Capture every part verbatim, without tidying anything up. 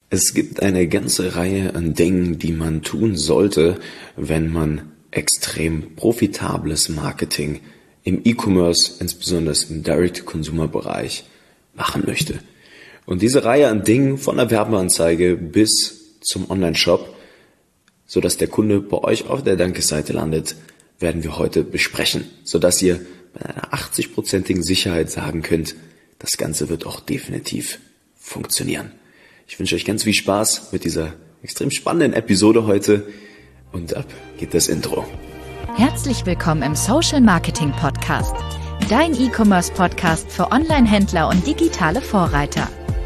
Es gibt eine ganze Reihe an Dingen, die man tun sollte, wenn man extrem profitables Marketing im E-Commerce, insbesondere im Direct-to-Consumer-Bereich, machen möchte. Und diese Reihe an Dingen von der Werbeanzeige bis zum Online-Shop, sodass der Kunde bei euch auf der Danke-Seite landet, werden wir heute besprechen, sodass ihr mit einer achtzig-prozentigen Sicherheit sagen könnt, das Ganze wird auch definitiv funktionieren. Ich wünsche euch ganz viel Spaß mit dieser extrem spannenden Episode heute und ab geht das Intro. Herzlich willkommen im Social Marketing Podcast, dein E-Commerce Podcast für Online-Händler und digitale Vorreiter.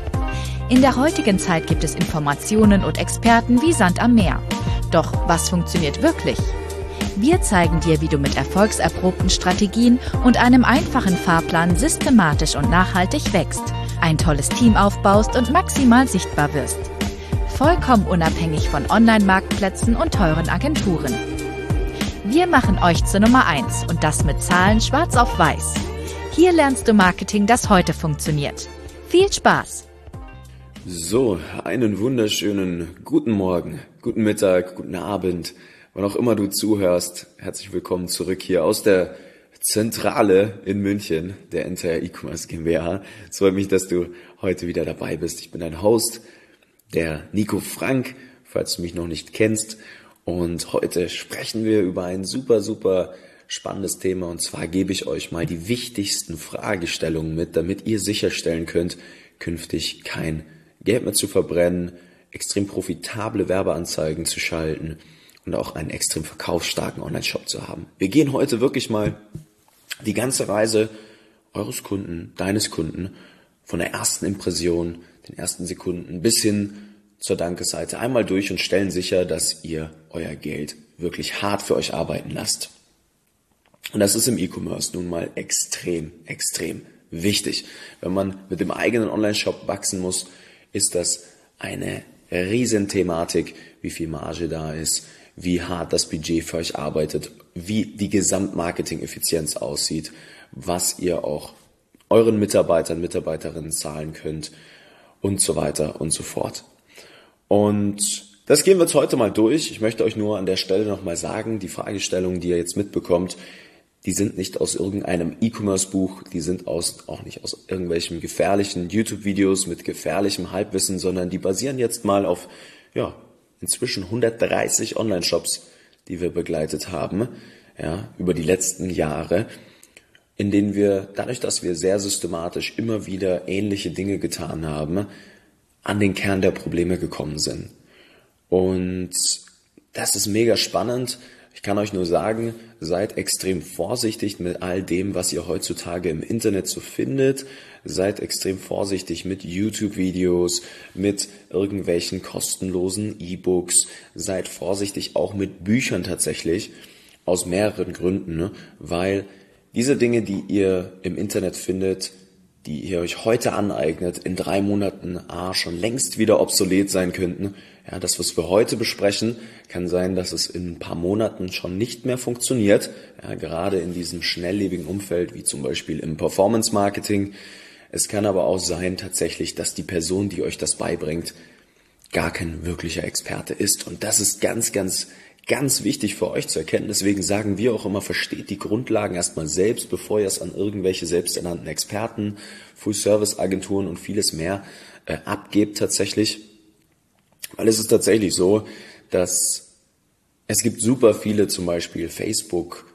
In der heutigen Zeit gibt es Informationen und Experten wie Sand am Meer. Doch was funktioniert wirklich? Wir zeigen dir, wie du mit erfolgserprobten Strategien und einem einfachen Fahrplan systematisch und nachhaltig wächst, ein tolles Team aufbaust und maximal sichtbar wirst. Vollkommen unabhängig von Online-Marktplätzen und teuren Agenturen. Wir machen euch zur Nummer eins und das mit Zahlen schwarz auf weiß. Hier lernst du Marketing, das heute funktioniert. Viel Spaß! So, einen wunderschönen guten Morgen, guten Mittag, guten Abend, wann auch immer du zuhörst. Herzlich willkommen zurück hier aus der Zentrale in München, der Entire E-Commerce GmbH. Es freut mich, dass du heute wieder dabei bist. Ich bin dein Host, der Nico Frank, falls du mich noch nicht kennst. Und heute sprechen wir über ein super, super spannendes Thema. Und zwar gebe ich euch mal die wichtigsten Fragestellungen mit, damit ihr sicherstellen könnt, künftig kein Geld mehr zu verbrennen, extrem profitable Werbeanzeigen zu schalten und auch einen extrem verkaufsstarken Online-Shop zu haben. Wir gehen heute wirklich mal die ganze Reise eures Kunden, deines Kunden, von der ersten Impression, den ersten Sekunden bis hin zur Danke-Seite einmal durch und stellen sicher, dass ihr euer Geld wirklich hart für euch arbeiten lasst. Und das ist im E-Commerce nun mal extrem, extrem wichtig. Wenn man mit dem eigenen Online-Shop wachsen muss, ist das eine Riesenthematik, wie viel Marge da ist, wie hart das Budget für euch arbeitet, wie die Gesamtmarketing-Effizienz aussieht, was ihr auch euren Mitarbeitern, Mitarbeiterinnen zahlen könnt und so weiter und so fort. Und das gehen wir jetzt heute mal durch. Ich möchte euch nur an der Stelle nochmal sagen, die Fragestellungen, die ihr jetzt mitbekommt, die sind nicht aus irgendeinem E-Commerce-Buch, die sind aus, auch nicht aus irgendwelchen gefährlichen YouTube-Videos mit gefährlichem Halbwissen, sondern die basieren jetzt mal auf, ja, inzwischen hundertdreißig Online-Shops, die wir begleitet haben, ja, über die letzten Jahre, in denen wir, dadurch, dass wir sehr systematisch immer wieder ähnliche Dinge getan haben, an den Kern der Probleme gekommen sind. Und das ist mega spannend. Ich kann euch nur sagen, seid extrem vorsichtig mit all dem, was ihr heutzutage im Internet so findet. Seid extrem vorsichtig mit YouTube-Videos, mit irgendwelchen kostenlosen E-Books. Seid vorsichtig auch mit Büchern tatsächlich, aus mehreren Gründen, ne? Weil diese Dinge, die ihr im Internet findet, die ihr euch heute aneignet, in drei Monaten A, schon längst wieder obsolet sein könnten. Ja, das, was wir heute besprechen, kann sein, dass es in ein paar Monaten schon nicht mehr funktioniert. Ja, gerade in diesem schnelllebigen Umfeld, wie zum Beispiel im Performance-Marketing. Es kann aber auch sein, tatsächlich, dass die Person, die euch das beibringt, gar kein wirklicher Experte ist. Und das ist ganz, ganz, ganz wichtig für euch zu erkennen. Deswegen sagen wir auch immer, versteht die Grundlagen erstmal selbst, bevor ihr es an irgendwelche selbsternannten Experten, Full-Service-Agenturen und vieles mehr äh, abgebt tatsächlich. Weil es ist tatsächlich so, dass es gibt super viele zum Beispiel Facebook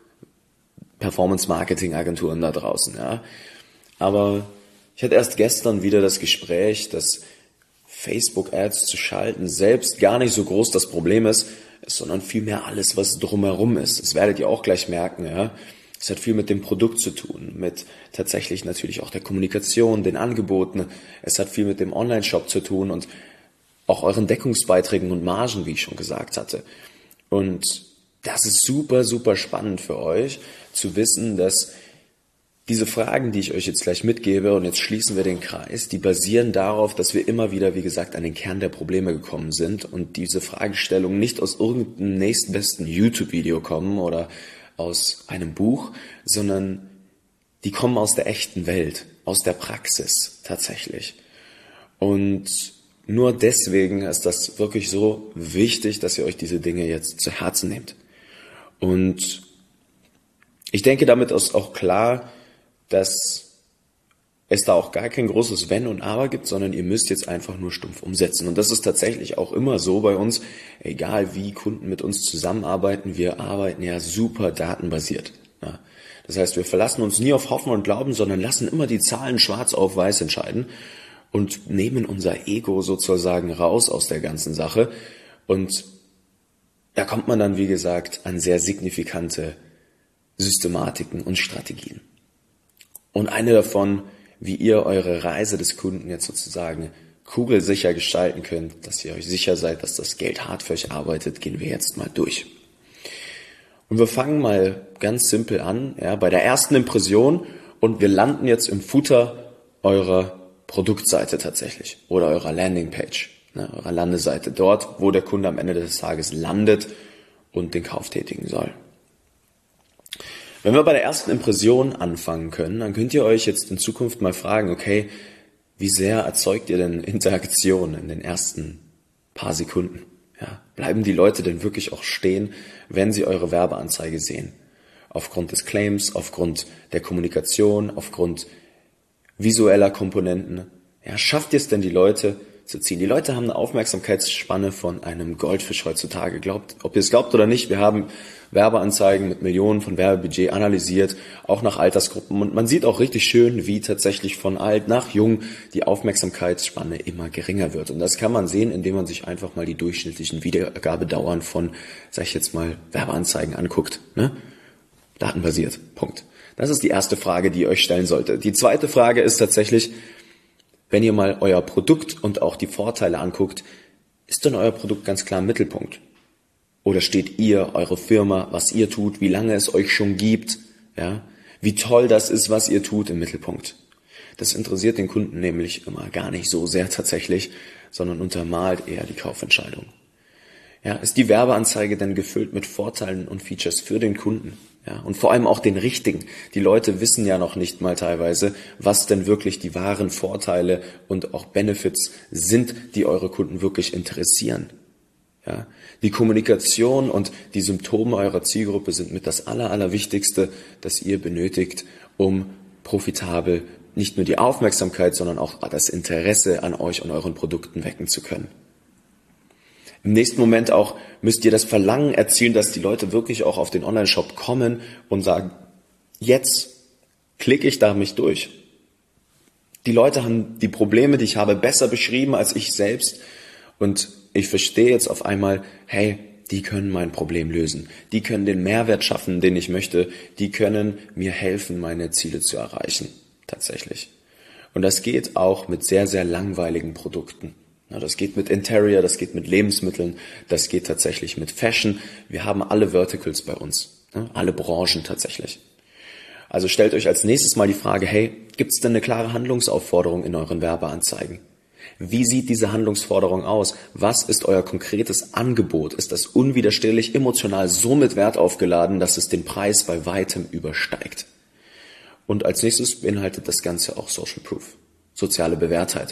Performance-Marketing-Agenturen da draußen. Ja. Aber ich hatte erst gestern wieder das Gespräch, dass Facebook-Ads zu schalten selbst gar nicht so groß das Problem ist, sondern vielmehr alles, was drumherum ist. Das werdet ihr auch gleich merken. Ja. Es hat viel mit dem Produkt zu tun, mit tatsächlich natürlich auch der Kommunikation, den Angeboten. Es hat viel mit dem Online-Shop zu tun und auch euren Deckungsbeiträgen und Margen, wie ich schon gesagt hatte. Und das ist super, super spannend für euch, zu wissen, dass diese Fragen, die ich euch jetzt gleich mitgebe, und jetzt schließen wir den Kreis, die basieren darauf, dass wir immer wieder, wie gesagt, an den Kern der Probleme gekommen sind und diese Fragestellungen nicht aus irgendeinem nächstbesten YouTube-Video kommen oder aus einem Buch, sondern die kommen aus der echten Welt, aus der Praxis tatsächlich. Und nur deswegen ist das wirklich so wichtig, dass ihr euch diese Dinge jetzt zu Herzen nehmt. Und ich denke, damit ist auch klar, dass es da auch gar kein großes Wenn und Aber gibt, sondern ihr müsst jetzt einfach nur stumpf umsetzen. Und das ist tatsächlich auch immer so bei uns, egal wie Kunden mit uns zusammenarbeiten, wir arbeiten ja super datenbasiert. Ja. Das heißt, wir verlassen uns nie auf Hoffen und Glauben, sondern lassen immer die Zahlen schwarz auf weiß entscheiden und nehmen unser Ego sozusagen raus aus der ganzen Sache. Und da kommt man dann, wie gesagt, an sehr signifikante Systematiken und Strategien. Und eine davon, wie ihr eure Reise des Kunden jetzt sozusagen kugelsicher gestalten könnt, dass ihr euch sicher seid, dass das Geld hart für euch arbeitet, gehen wir jetzt mal durch. Und wir fangen mal ganz simpel an, ja, bei der ersten Impression, und wir landen jetzt im Footer eurer Produktseite tatsächlich oder eurer Landingpage, ne, eurer Landeseite, dort, wo der Kunde am Ende des Tages landet und den Kauf tätigen soll. Wenn wir bei der ersten Impression anfangen können, dann könnt ihr euch jetzt in Zukunft mal fragen, okay, wie sehr erzeugt ihr denn Interaktion in den ersten paar Sekunden? Ja, bleiben die Leute denn wirklich auch stehen, wenn sie eure Werbeanzeige sehen? Aufgrund des Claims, aufgrund der Kommunikation, aufgrund visueller Komponenten. Ja, schafft ihr es denn, die Leute zu ziehen? Die Leute haben eine Aufmerksamkeitsspanne von einem Goldfisch heutzutage. Glaubt, ob ihr es glaubt oder nicht, wir haben Werbeanzeigen mit Millionen von Werbebudget analysiert, auch nach Altersgruppen. Und man sieht auch richtig schön, wie tatsächlich von alt nach jung die Aufmerksamkeitsspanne immer geringer wird. Und das kann man sehen, indem man sich einfach mal die durchschnittlichen Wiedergabedauern von, sag ich jetzt mal, Werbeanzeigen anguckt. Ne? Datenbasiert. Punkt. Das ist die erste Frage, die ihr euch stellen solltet. Die zweite Frage ist tatsächlich, wenn ihr mal euer Produkt und auch die Vorteile anguckt, ist denn euer Produkt ganz klar im Mittelpunkt? Oder steht ihr, eure Firma, was ihr tut, wie lange es euch schon gibt, ja, wie toll das ist, was ihr tut, im Mittelpunkt? Das interessiert den Kunden nämlich immer gar nicht so sehr tatsächlich, sondern untermalt eher die Kaufentscheidung. Ja, ist die Werbeanzeige denn gefüllt mit Vorteilen und Features für den Kunden? Ja, und vor allem auch den richtigen. Die Leute wissen ja noch nicht mal teilweise, was denn wirklich die wahren Vorteile und auch Benefits sind, die eure Kunden wirklich interessieren. Ja, die Kommunikation und die Symptome eurer Zielgruppe sind mit das Aller, Allerwichtigste, das ihr benötigt, um profitabel nicht nur die Aufmerksamkeit, sondern auch das Interesse an euch und euren Produkten wecken zu können. Im nächsten Moment auch müsst ihr das Verlangen erzielen, dass die Leute wirklich auch auf den Online-Shop kommen und sagen, jetzt klicke ich da mich durch. Die Leute haben die Probleme, die ich habe, besser beschrieben als ich selbst, und ich verstehe jetzt auf einmal, hey, die können mein Problem lösen. Die können den Mehrwert schaffen, den ich möchte. Die können mir helfen, meine Ziele zu erreichen. Tatsächlich. Und das geht auch mit sehr, sehr langweiligen Produkten. Das geht mit Interior, das geht mit Lebensmitteln, das geht tatsächlich mit Fashion. Wir haben alle Verticals bei uns. Alle Branchen tatsächlich. Also stellt euch als nächstes mal die Frage, hey, gibt es denn eine klare Handlungsaufforderung in euren Werbeanzeigen? Wie sieht diese Handlungsforderung aus? Was ist euer konkretes Angebot? Ist das unwiderstehlich emotional so mit Wert aufgeladen, dass es den Preis bei weitem übersteigt? Und als nächstes beinhaltet das Ganze auch Social Proof, soziale Bewährtheit.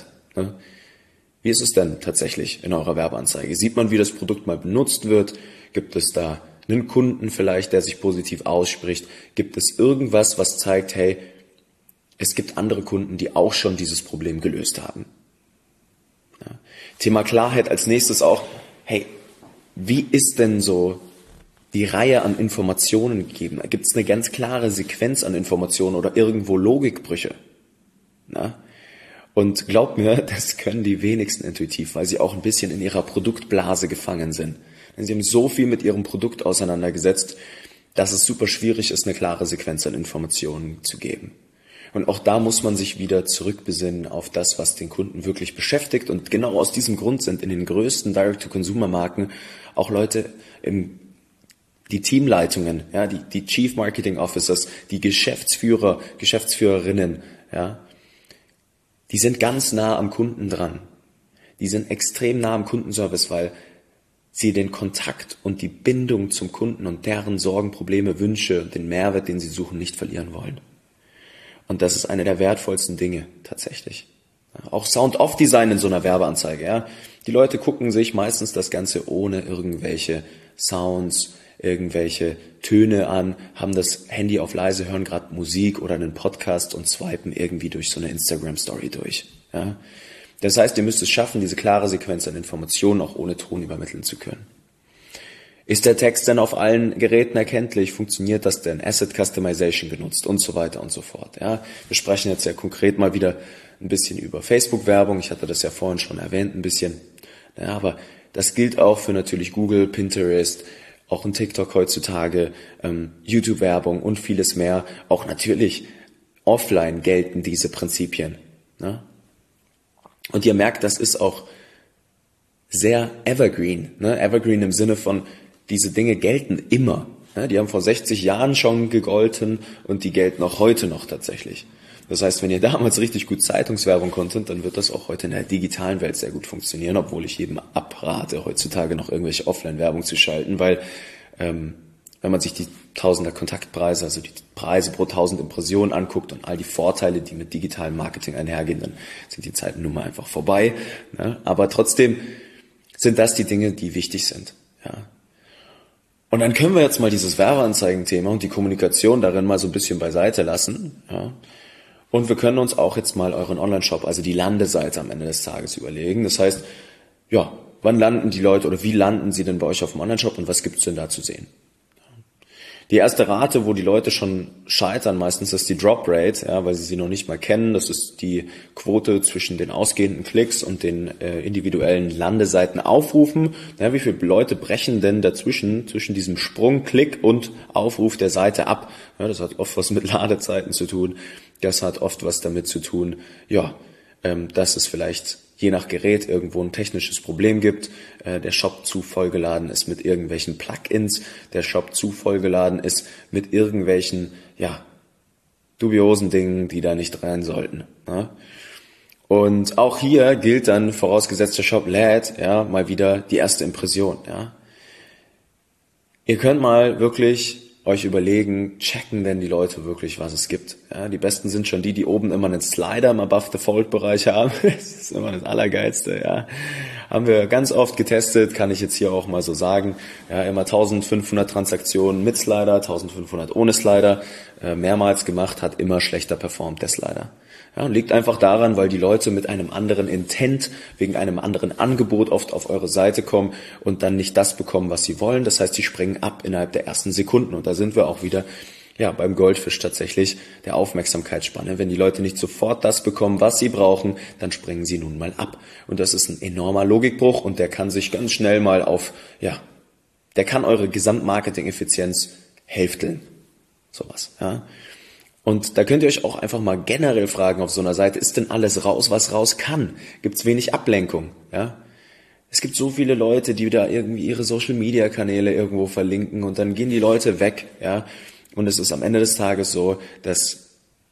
Wie ist es denn tatsächlich in eurer Werbeanzeige? Sieht man, wie das Produkt mal benutzt wird? Gibt es da einen Kunden vielleicht, der sich positiv ausspricht? Gibt es irgendwas, was zeigt, hey, es gibt andere Kunden, die auch schon dieses Problem gelöst haben? Ja. Thema Klarheit als nächstes auch, hey, wie ist denn so die Reihe an Informationen gegeben? Gibt es eine ganz klare Sequenz an Informationen oder irgendwo Logikbrüche? Na? Und glaubt mir, das können die wenigsten intuitiv, weil sie auch ein bisschen in ihrer Produktblase gefangen sind. Sie haben so viel mit ihrem Produkt auseinandergesetzt, dass es super schwierig ist, eine klare Sequenz an Informationen zu geben. Und auch da muss man sich wieder zurückbesinnen auf das, was den Kunden wirklich beschäftigt. Und genau aus diesem Grund sind in den größten Direct-to-Consumer-Marken auch Leute im die Teamleitungen, ja, die, die Chief Marketing Officers, die Geschäftsführer, Geschäftsführerinnen, ja, die sind ganz nah am Kunden dran. Die sind extrem nah am Kundenservice, weil sie den Kontakt und die Bindung zum Kunden und deren Sorgen, Probleme, Wünsche, den Mehrwert, den sie suchen, nicht verlieren wollen. Und das ist eine der wertvollsten Dinge tatsächlich. Auch Sound-Off-Design in so einer Werbeanzeige, ja. Die Leute gucken sich meistens das Ganze ohne irgendwelche Sounds, irgendwelche Töne an, haben das Handy auf leise, hören gerade Musik oder einen Podcast und swipen irgendwie durch so eine Instagram-Story durch, ja. Das heißt, ihr müsst es schaffen, diese klare Sequenz an Informationen auch ohne Ton übermitteln zu können. Ist der Text denn auf allen Geräten erkenntlich? Funktioniert das denn? Asset Customization genutzt und so weiter und so fort. Ja, wir sprechen jetzt ja konkret mal wieder ein bisschen über Facebook-Werbung. Ich hatte das ja vorhin schon erwähnt, ein bisschen. Ja, aber das gilt auch für natürlich Google, Pinterest, auch in TikTok heutzutage, ähm, YouTube-Werbung und vieles mehr. Auch natürlich offline gelten diese Prinzipien. Ne? Und ihr merkt, das ist auch sehr evergreen. Ne? Evergreen im Sinne von, diese Dinge gelten immer. Ja, die haben vor sechzig Jahren schon gegolten und die gelten auch heute noch tatsächlich. Das heißt, wenn ihr damals richtig gut Zeitungswerbung konntet, dann wird das auch heute in der digitalen Welt sehr gut funktionieren, obwohl ich jedem abrate, heutzutage noch irgendwelche Offline-Werbung zu schalten, weil ähm, wenn man sich die Tausender Kontaktpreise, also die Preise pro tausend Impressionen anguckt und all die Vorteile, die mit digitalem Marketing einhergehen, dann sind die Zeiten nun mal einfach vorbei. Ne? Aber trotzdem sind das die Dinge, die wichtig sind. Ja. Und dann können wir jetzt mal dieses Werbeanzeigen-Thema und die Kommunikation darin mal so ein bisschen beiseite lassen. Ja. Und wir können uns auch jetzt mal euren Online-Shop, also die Landeseite am Ende des Tages überlegen. Das heißt, ja, wann landen die Leute oder wie landen sie denn bei euch auf dem Online-Shop und was gibt's denn da zu sehen? Die erste Rate, wo die Leute schon scheitern, meistens ist die Drop Rate, ja, weil sie sie noch nicht mal kennen. Das ist die Quote zwischen den ausgehenden Klicks und den äh, individuellen Landeseitenaufrufen. Ja, wie viele Leute brechen denn dazwischen, zwischen diesem Sprung, Klick und Aufruf der Seite ab? Ja, das hat oft was mit Ladezeiten zu tun. Das hat oft was damit zu tun, ja, ähm, dass es vielleicht je nach Gerät irgendwo ein technisches Problem gibt, äh, der Shop zu vollgeladen ist mit irgendwelchen Plugins, der Shop zu vollgeladen ist mit irgendwelchen, ja, dubiosen Dingen, die da nicht rein sollten. Ne? Und auch hier gilt dann, vorausgesetzt der Shop lädt, ja, mal wieder die erste Impression. Ja. Ihr könnt mal wirklich euch überlegen, checken denn die Leute wirklich, was es gibt. Ja, die besten sind schon die, die oben immer einen Slider im Above-the-Fold-Bereich haben. Das ist immer das Allergeilste, ja. Haben wir ganz oft getestet, kann ich jetzt hier auch mal so sagen. Ja, immer eintausendfünfhundert Transaktionen mit Slider, eintausendfünfhundert ohne Slider, äh, mehrmals gemacht, hat immer schlechter performt, der Slider. Ja, und liegt einfach daran, weil die Leute mit einem anderen Intent, wegen einem anderen Angebot oft auf eure Seite kommen und dann nicht das bekommen, was sie wollen. Das heißt, sie springen ab innerhalb der ersten Sekunden. Und da sind wir auch wieder ja beim Goldfisch tatsächlich, der Aufmerksamkeitsspanne. Wenn die Leute nicht sofort das bekommen, was sie brauchen, dann springen sie nun mal ab. Und das ist ein enormer Logikbruch und der kann sich ganz schnell mal auf, ja, der kann eure Gesamtmarketing-Effizienz hälfteln. Sowas, ja. Und da könnt ihr euch auch einfach mal generell fragen auf so einer Seite, ist denn alles raus, was raus kann? Gibt's wenig Ablenkung, ja? Es gibt so viele Leute, die da irgendwie ihre Social-Media-Kanäle irgendwo verlinken und dann gehen die Leute weg, ja? Und es ist am Ende des Tages so, dass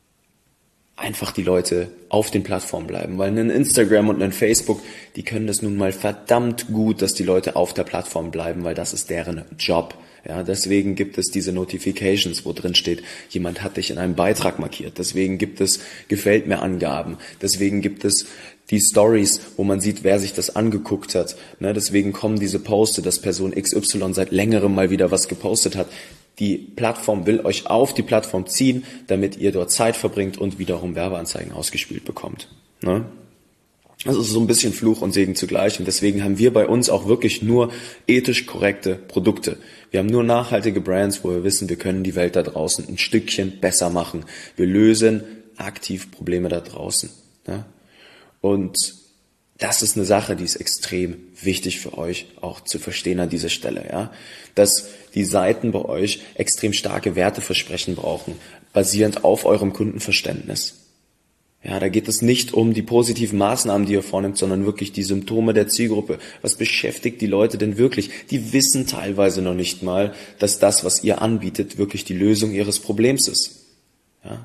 einfach die Leute auf den Plattformen bleiben, weil ein Instagram und ein Facebook, die können das nun mal verdammt gut, dass die Leute auf der Plattform bleiben, weil das ist deren Job. Ja, deswegen gibt es diese Notifications, wo drin steht, jemand hat dich in einem Beitrag markiert. Deswegen gibt es gefällt mir Angaben. Deswegen gibt es die Stories, wo man sieht, wer sich das angeguckt hat. Ne, deswegen kommen diese Poste, dass Person X Y seit längerem mal wieder was gepostet hat. Die Plattform will euch auf die Plattform ziehen, damit ihr dort Zeit verbringt und wiederum Werbeanzeigen ausgespielt bekommt. Ne? Das ist so ein bisschen Fluch und Segen zugleich und deswegen haben wir bei uns auch wirklich nur ethisch korrekte Produkte. Wir haben nur nachhaltige Brands, wo wir wissen, wir können die Welt da draußen ein Stückchen besser machen. Wir lösen aktiv Probleme da draußen. Ja? Und das ist eine Sache, die ist extrem wichtig für euch auch zu verstehen an dieser Stelle. Ja? Dass die Seiten bei euch extrem starke Werteversprechen brauchen, basierend auf eurem Kundenverständnis. Ja, da geht es nicht um die positiven Maßnahmen, die ihr vornimmt, sondern wirklich die Symptome der Zielgruppe. Was beschäftigt die Leute denn wirklich? Die wissen teilweise noch nicht mal, dass das, was ihr anbietet, wirklich die Lösung ihres Problems ist. Ja?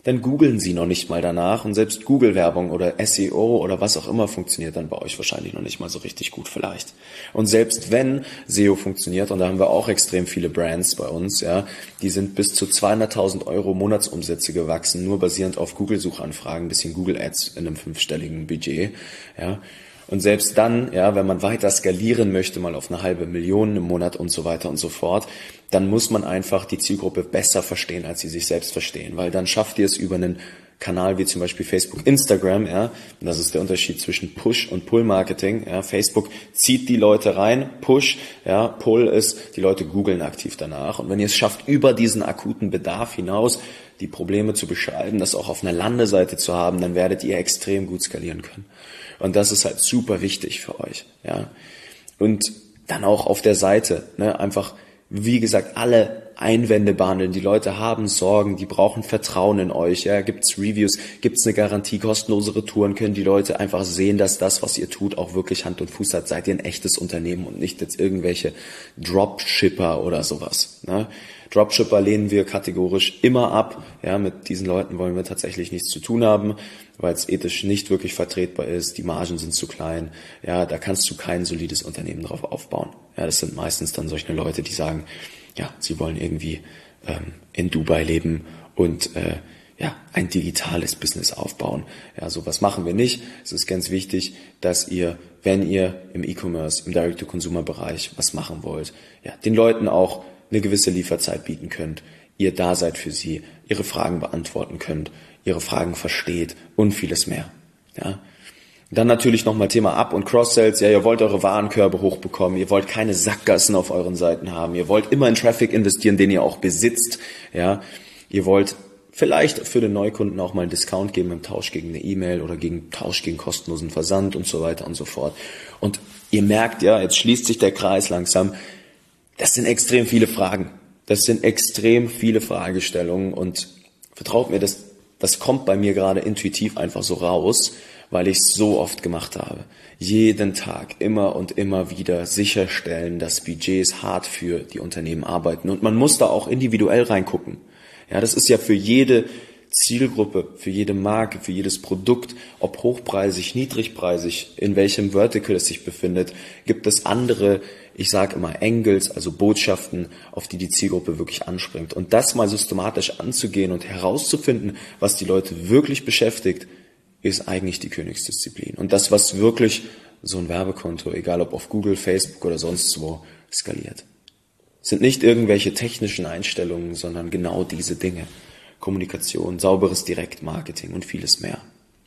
dann googeln sie noch nicht mal danach und selbst Google-Werbung oder S E O oder was auch immer funktioniert dann bei euch wahrscheinlich noch nicht mal so richtig gut vielleicht. Und selbst wenn S E O funktioniert, und da haben wir auch extrem viele Brands bei uns, ja, die sind bis zu zweihunderttausend Euro Monatsumsätze gewachsen, nur basierend auf Google-Suchanfragen, ein bisschen Google-Ads in einem fünfstelligen Budget, ja. Und selbst dann, ja, wenn man weiter skalieren möchte, mal auf eine halbe Million im Monat und so weiter und so fort, dann muss man einfach die Zielgruppe besser verstehen, als sie sich selbst verstehen, weil dann schafft ihr es über einen Kanal wie zum Beispiel Facebook, Instagram, ja, und das ist der Unterschied zwischen Push- und Pull-Marketing, ja, Facebook zieht die Leute rein, Push, ja, Pull ist, die Leute googeln aktiv danach, und wenn ihr es schafft, über diesen akuten Bedarf hinaus die Probleme zu beschreiben, das auch auf einer Landeseite zu haben, dann werdet ihr extrem gut skalieren können. Und das ist halt super wichtig für euch, ja. Und dann auch auf der Seite, ne, einfach, wie gesagt, alle Einwände behandeln. Die Leute haben Sorgen, die brauchen Vertrauen in euch, ja. Gibt's Reviews, gibt's eine Garantie, kostenlose Retouren, können die Leute einfach sehen, dass das, was ihr tut, auch wirklich Hand und Fuß hat. Seid ihr ein echtes Unternehmen und nicht jetzt irgendwelche Dropshipper oder sowas, ne. Dropshipper lehnen wir kategorisch immer ab. Ja, mit diesen Leuten wollen wir tatsächlich nichts zu tun haben, weil es ethisch nicht wirklich vertretbar ist. Die Margen sind zu klein. Ja, da kannst du kein solides Unternehmen drauf aufbauen. Ja, das sind meistens dann solche Leute, die sagen, ja, sie wollen irgendwie ähm, in Dubai leben und äh, ja, ein digitales Business aufbauen. Ja, sowas machen wir nicht. Es ist ganz wichtig, dass ihr, wenn ihr im E-Commerce, im Direct-to-Consumer-Bereich was machen wollt, ja, den Leuten auch eine gewisse Lieferzeit bieten könnt, ihr da seid für sie, ihre Fragen beantworten könnt, ihre Fragen versteht und vieles mehr. Ja. Dann natürlich nochmal Thema Up- und Cross-Sells. Ja, ihr wollt eure Warenkörbe hochbekommen, ihr wollt keine Sackgassen auf euren Seiten haben, ihr wollt immer in Traffic investieren, den ihr auch besitzt. Ja, ihr wollt vielleicht für den Neukunden auch mal einen Discount geben im Tausch gegen eine E-Mail oder gegen Tausch gegen kostenlosen Versand und so weiter und so fort. Und ihr merkt ja, jetzt schließt sich der Kreis langsam. Das sind extrem viele Fragen. Das sind extrem viele Fragestellungen, und vertraut mir, das, das kommt bei mir gerade intuitiv einfach so raus, weil ich es so oft gemacht habe. Jeden Tag, immer und immer wieder sicherstellen, dass Budgets hart für die Unternehmen arbeiten, und man muss da auch individuell reingucken. Ja, das ist ja für jede Zielgruppe, für jede Marke, für jedes Produkt, ob hochpreisig, niedrigpreisig, in welchem Vertical es sich befindet, gibt es andere, ich sage immer Angles, also Botschaften, auf die die Zielgruppe wirklich anspringt. Und das mal systematisch anzugehen und herauszufinden, was die Leute wirklich beschäftigt, ist eigentlich die Königsdisziplin. Und das, was wirklich so ein Werbekonto, egal ob auf Google, Facebook oder sonst wo, skaliert. Es sind nicht irgendwelche technischen Einstellungen, sondern genau diese Dinge. Kommunikation, sauberes Direktmarketing und vieles mehr.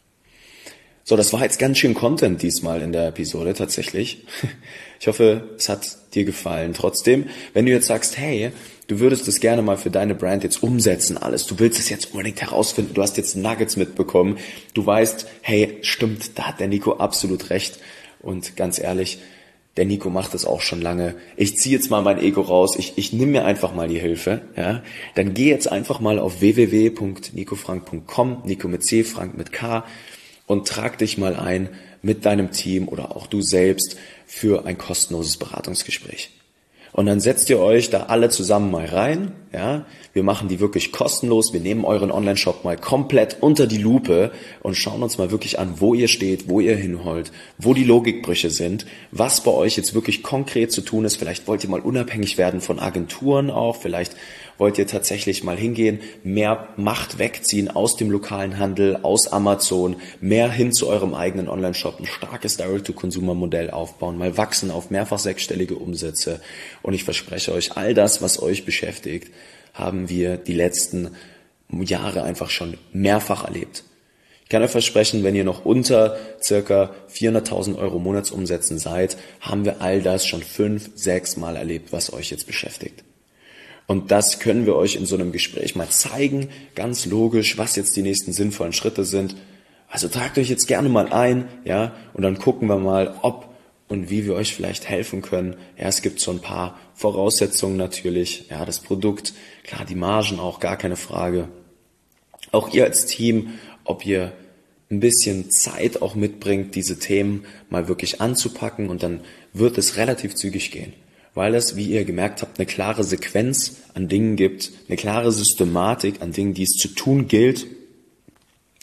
So, das war jetzt ganz schön Content diesmal in der Episode tatsächlich. Ich hoffe, es hat dir gefallen. Trotzdem, wenn du jetzt sagst, hey, du würdest das gerne mal für deine Brand jetzt umsetzen alles, du willst es jetzt unbedingt herausfinden, du hast jetzt Nuggets mitbekommen, du weißt, hey, stimmt, da hat der Nico absolut recht, und ganz ehrlich, der Nico macht das auch schon lange. Ich ziehe jetzt mal mein Ego raus. Ich, ich nehme mir einfach mal die Hilfe. Ja? Dann geh jetzt einfach mal auf w w w punkt nico frank punkt com, Nico mit C, Frank mit K, und trag dich mal ein mit deinem Team oder auch du selbst für ein kostenloses Beratungsgespräch. Und dann setzt ihr euch da alle zusammen mal rein. Ja, wir machen die wirklich kostenlos. Wir nehmen euren Online-Shop mal komplett unter die Lupe und schauen uns mal wirklich an, wo ihr steht, wo ihr hinwollt, wo die Logikbrüche sind, was bei euch jetzt wirklich konkret zu tun ist. Vielleicht wollt ihr mal unabhängig werden von Agenturen auch. Vielleicht wollt ihr tatsächlich mal hingehen, mehr Macht wegziehen aus dem lokalen Handel, aus Amazon, mehr hin zu eurem eigenen Online-Shop, ein starkes Direct-to-Consumer-Modell aufbauen, mal wachsen auf mehrfach sechsstellige Umsätze. Und ich verspreche euch, all das, was euch beschäftigt, haben wir die letzten Jahre einfach schon mehrfach erlebt. Ich kann euch versprechen, wenn ihr noch unter circa vierhunderttausend Euro Monatsumsätzen seid, haben wir all das schon fünf, sechs Mal erlebt, was euch jetzt beschäftigt. Und das können wir euch in so einem Gespräch mal zeigen, ganz logisch, was jetzt die nächsten sinnvollen Schritte sind. Also tragt euch jetzt gerne mal ein, ja, und dann gucken wir mal, ob und wie wir euch vielleicht helfen können. Ja, es gibt so ein paar Voraussetzungen natürlich. Ja, das Produkt, klar, die Margen auch, gar keine Frage. Auch ihr als Team, ob ihr ein bisschen Zeit auch mitbringt, diese Themen mal wirklich anzupacken, und dann wird es relativ zügig gehen. Weil es, wie ihr gemerkt habt, eine klare Sequenz an Dingen gibt, eine klare Systematik an Dingen, die es zu tun gilt.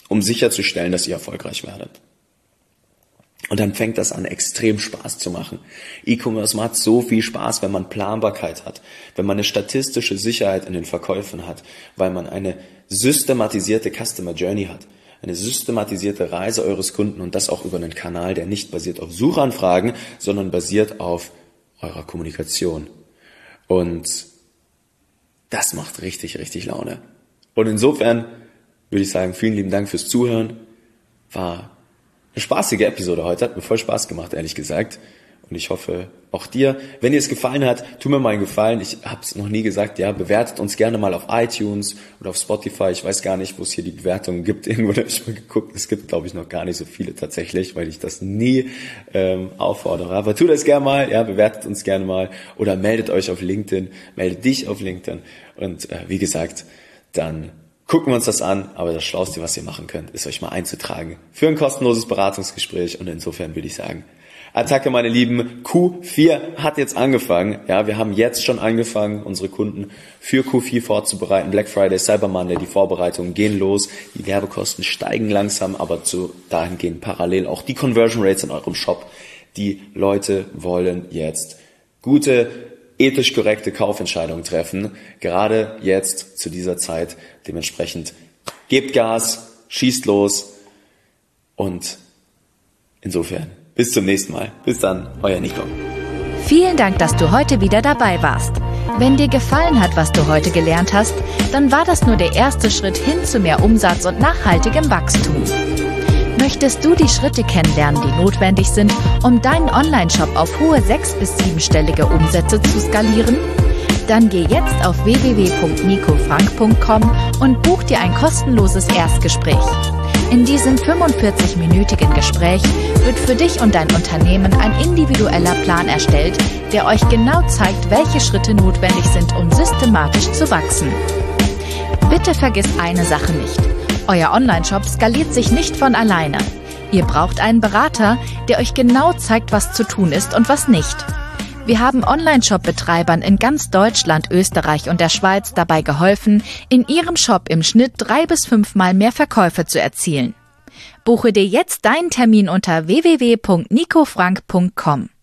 um sicherzustellen, dass ihr erfolgreich werdet. Und dann fängt das an, extrem Spaß zu machen. E-Commerce macht so viel Spaß, wenn man Planbarkeit hat, wenn man eine statistische Sicherheit in den Verkäufen hat, weil man eine systematisierte Customer Journey hat, eine systematisierte Reise eures Kunden und das auch über einen Kanal, der nicht basiert auf Suchanfragen, sondern basiert auf eurer Kommunikation. Und das macht richtig, richtig Laune. Und insofern würde ich sagen, vielen lieben Dank fürs Zuhören. War eine spaßige Episode heute, hat mir voll Spaß gemacht, ehrlich gesagt. Und ich hoffe, auch dir, wenn dir es gefallen hat, tu mir mal einen Gefallen. Ich habe es noch nie gesagt, ja, bewertet uns gerne mal auf iTunes oder auf Spotify. Ich weiß gar nicht, wo es hier die Bewertungen gibt. Irgendwo habe ich mal geguckt. Es gibt, glaube ich, noch gar nicht so viele tatsächlich, weil ich das nie ähm, auffordere. Aber tu das gerne mal, ja, bewertet uns gerne mal oder meldet euch auf LinkedIn, meldet dich auf LinkedIn. Und äh, wie gesagt, dann gucken wir uns das an, aber das Schlauste, was ihr machen könnt, ist euch mal einzutragen für ein kostenloses Beratungsgespräch und insofern würde ich sagen, Attacke, meine Lieben, Q vier hat jetzt angefangen, ja, wir haben jetzt schon angefangen, unsere Kunden für Q vier vorzubereiten, Black Friday, Cyber Monday, die Vorbereitungen gehen los, die Werbekosten steigen langsam, aber zu dahin gehen parallel auch die Conversion Rates in eurem Shop, die Leute wollen jetzt gute, ethisch korrekte Kaufentscheidungen treffen, gerade jetzt zu dieser Zeit. Dementsprechend gebt Gas, schießt los und insofern bis zum nächsten Mal. Bis dann, euer Nico. Vielen Dank, dass du heute wieder dabei warst. Wenn dir gefallen hat, was du heute gelernt hast, dann war das nur der erste Schritt hin zu mehr Umsatz und nachhaltigem Wachstum. Möchtest du die Schritte kennenlernen, die notwendig sind, um deinen Online-Shop auf hohe sechs- bis siebenstellige Umsätze zu skalieren? Dann geh jetzt auf w w w punkt nico frank punkt com und buch dir ein kostenloses Erstgespräch. In diesem fünfundvierzig-minütigen Gespräch wird für dich und dein Unternehmen ein individueller Plan erstellt, der euch genau zeigt, welche Schritte notwendig sind, um systematisch zu wachsen. Bitte vergiss eine Sache nicht. Euer Online-Shop skaliert sich nicht von alleine. Ihr braucht einen Berater, der euch genau zeigt, was zu tun ist und was nicht. Wir haben Online-Shop-Betreibern in ganz Deutschland, Österreich und der Schweiz dabei geholfen, in ihrem Shop im Schnitt drei bis fünfmal mehr Verkäufe zu erzielen. Buche dir jetzt deinen Termin unter w w w punkt nico frank punkt com.